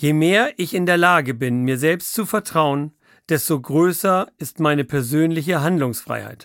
Je mehr ich in der Lage bin, mir selbst zu vertrauen, desto größer ist meine persönliche Handlungsfreiheit.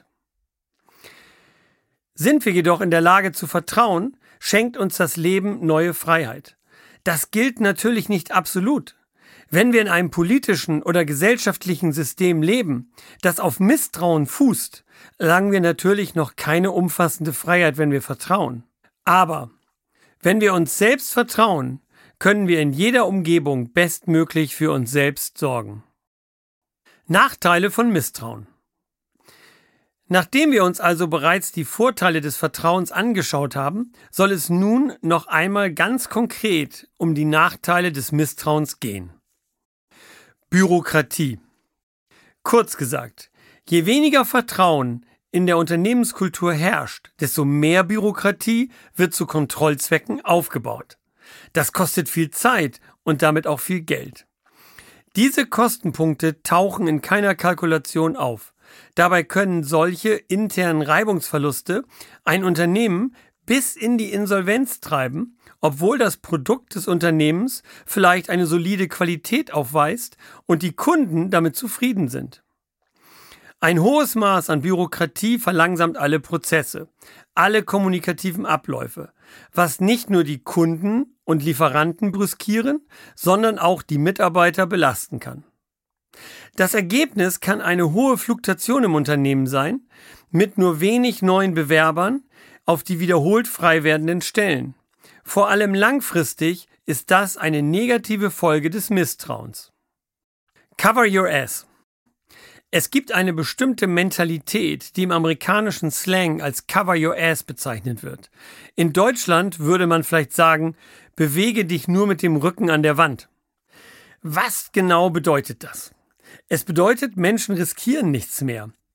Sind wir jedoch in der Lage zu vertrauen, schenkt uns das Leben neue Freiheit. Das gilt natürlich nicht absolut. Wenn wir in einem politischen oder gesellschaftlichen System leben, das auf Misstrauen fußt, erlangen wir natürlich noch keine umfassende Freiheit, wenn wir vertrauen. Aber wenn wir uns selbst vertrauen, können wir in jeder Umgebung bestmöglich für uns selbst sorgen. Nachteile von Misstrauen. Nachdem wir uns also bereits die Vorteile des Vertrauens angeschaut haben, soll es nun noch einmal ganz konkret um die Nachteile des Misstrauens gehen. Bürokratie. Kurz gesagt, je weniger Vertrauen in der Unternehmenskultur herrscht, desto mehr Bürokratie wird zu Kontrollzwecken aufgebaut. Das kostet viel Zeit und damit auch viel Geld. Diese Kostenpunkte tauchen in keiner Kalkulation auf. Dabei können solche internen Reibungsverluste ein Unternehmen bis in die Insolvenz treiben, obwohl das Produkt des Unternehmens vielleicht eine solide Qualität aufweist und die Kunden damit zufrieden sind. Ein hohes Maß an Bürokratie verlangsamt alle Prozesse, alle kommunikativen Abläufe, was nicht nur die Kunden und Lieferanten brüskieren, sondern auch die Mitarbeiter belasten kann. Das Ergebnis kann eine hohe Fluktuation im Unternehmen sein, mit nur wenig neuen Bewerbern auf die wiederholt frei werdenden Stellen. Vor allem langfristig ist das eine negative Folge des Misstrauens. Cover your ass. Es gibt eine bestimmte Mentalität, die im amerikanischen Slang als Cover your ass bezeichnet wird. In Deutschland würde man vielleicht sagen, bewege dich nur mit dem Rücken an der Wand. Was genau bedeutet das? Es bedeutet, Menschen riskieren nichts mehr.